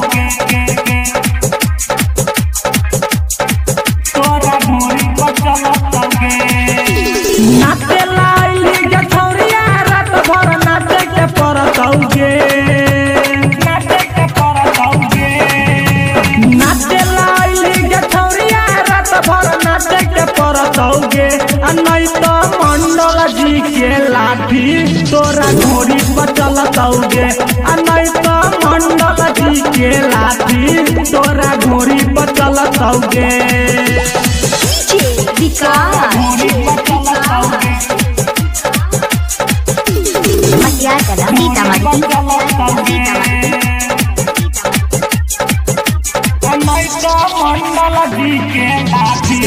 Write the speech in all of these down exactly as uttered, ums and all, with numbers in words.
तोरा ढोरी पर चलतागे नाचे लाइली के छौरिया रात भर नाचे के परतौगे नाचे के परतौगे नाचे लाइली के छौरिया रात भर नाचे के परतौगे आ नहीं तो मंडल जी के लाठी तोरा ढोरी पर चलतौगे आ नहीं तो मंडल जी के लाठी तोरा ढोरी पर चलतौगे ढोरी पर चलतागे चलतागे नहीं तो मंडल जी के लाठी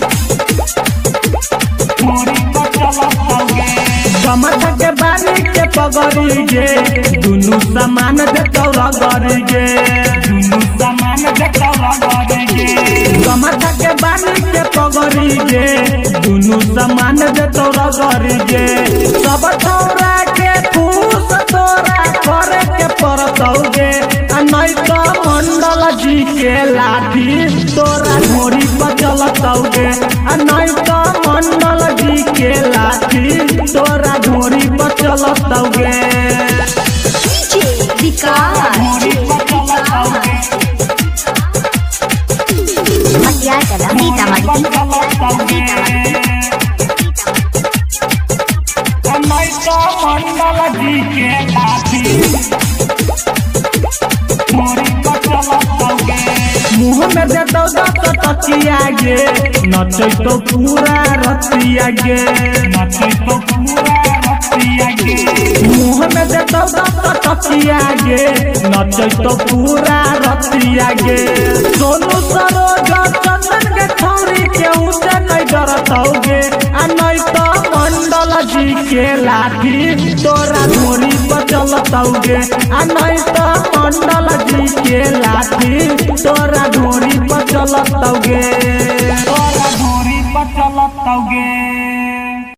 ढोरी पर चलतागे समझ के बानी के पगड़ी गे दुनु समान दे तौरा गरी गे दुनु समान देखौ रगड़े समझ के बानी के पगड़ी गे दुनु समान दे तौरा गरी गे सब तौरा के फूस तोरा करे के परतौगे आ नहीं तो मंडल जी के लाठी तोरा ढोरी पर चलतौगे आ नहीं तो मंडल जी के लाठी तोरा ढोरी पर चलतौगे ढोरी पर चलतागे चलतागे नहीं तो मंडल जी के लाठी ढोरी पर चलतागे मुँह में दे दो दस तकिया गे नचै तो पूरा रतिया गे नचे तो पूरा रतिया गे मुँह में दे दो दस तकिया गे नचै तो पूरा रतिया गे सोनू सरोज चंदन के छौरी के उसे नहीं डरतौगे आ नहीं तो मंडल जी के लाठी तोरा ढोरी पर चलतौगे आ नहीं तो मंडल जी के लाठी तोरा ढोरी पर चलतौगे तोरा ढोरी पर चलतागे।